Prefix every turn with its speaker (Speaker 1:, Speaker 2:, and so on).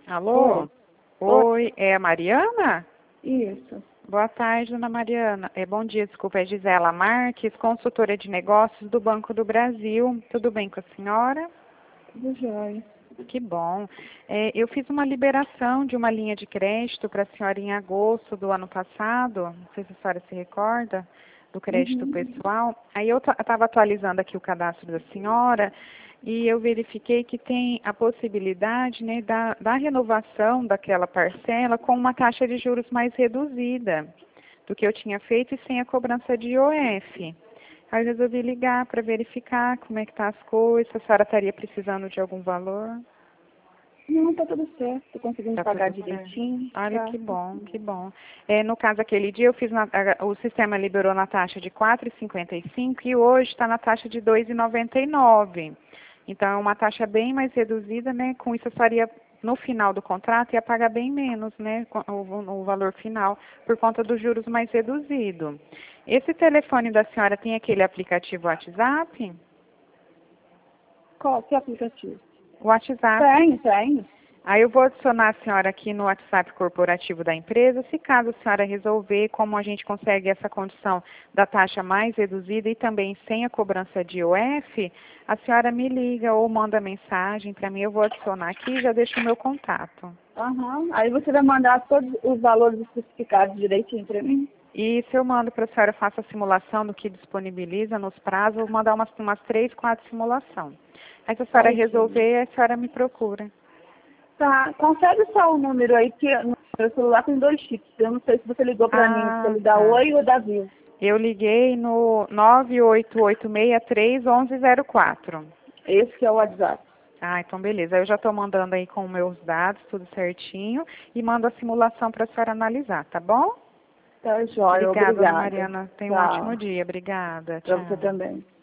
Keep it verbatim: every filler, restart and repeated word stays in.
Speaker 1: Alô?
Speaker 2: Oi.
Speaker 1: Oi, é a Mariana?
Speaker 2: Isso.
Speaker 1: Boa tarde, dona Mariana. É, bom dia, desculpa, é Gisela Marques, consultora de negócios do Banco do Brasil. Tudo bem com a senhora?
Speaker 2: Tudo jóia.
Speaker 1: Que bom. É, eu fiz uma liberação de uma linha de crédito para a senhora em agosto do ano passado. Não sei se a senhora se recorda do crédito
Speaker 2: Uhum.
Speaker 1: pessoal. Aí eu estava atualizando aqui o cadastro da senhora e eu verifiquei que tem a possibilidade, né, da, da renovação daquela parcela com uma taxa de juros mais reduzida do que eu tinha feito e sem a cobrança de I O F. Aí eu resolvi ligar para verificar como é que tá as coisas, se a senhora estaria precisando de algum valor.
Speaker 2: Não, tá tudo certo. Tô conseguindo
Speaker 1: Tá
Speaker 2: pagar
Speaker 1: tudo certo.
Speaker 2: direitinho.
Speaker 1: Olha
Speaker 2: Tá.
Speaker 1: que bom, que bom. É, no caso, aquele dia eu fiz na, a- o sistema liberou na taxa de quatro vírgula cinquenta e cinco e hoje está na taxa de dois vírgula noventa e nove. Então é uma taxa bem mais reduzida, né? Com isso eu faria no final do contrato ia pagar bem menos, né? com- O, o valor final por conta dos juros mais reduzido. Esse telefone da senhora tem aquele aplicativo WhatsApp?
Speaker 2: Qual que é o aplicativo?
Speaker 1: WhatsApp.
Speaker 2: Tem, tem.
Speaker 1: Aí eu vou adicionar a senhora aqui no WhatsApp corporativo da empresa. Se caso a senhora resolver, como a gente consegue essa condição da taxa mais reduzida e também sem a cobrança de I O F, a senhora me liga ou manda mensagem para mim. Eu vou adicionar aqui e já deixo o meu contato.
Speaker 2: Aham. Aí você vai mandar todos os valores especificados direitinho pra mim?
Speaker 1: E se eu mando para a senhora, eu faço a simulação do que disponibiliza nos prazos, eu vou mandar umas, umas três, quatro simulações. Aí se a senhora
Speaker 2: Certinho.
Speaker 1: resolver, a senhora me procura.
Speaker 2: Tá. Consegue só o número aí, que no meu celular tem dois chips. Eu não sei se você ligou pra mim, se
Speaker 1: Ah,
Speaker 2: ele dá
Speaker 1: tá.
Speaker 2: Oi ou dá Viu.
Speaker 1: Eu liguei no nove oito oito seis três um um zero quatro.
Speaker 2: Esse que é o WhatsApp.
Speaker 1: Ah, então beleza. Eu já estou mandando aí com meus dados, tudo certinho, e mando a simulação para a senhora analisar, tá bom?
Speaker 2: Tá jóia.
Speaker 1: Obrigada, dona
Speaker 2: Obrigada.
Speaker 1: Mariana. Tenha um ótimo
Speaker 2: Tchau.
Speaker 1: dia. Obrigada.
Speaker 2: Pra você
Speaker 1: Tchau.
Speaker 2: também.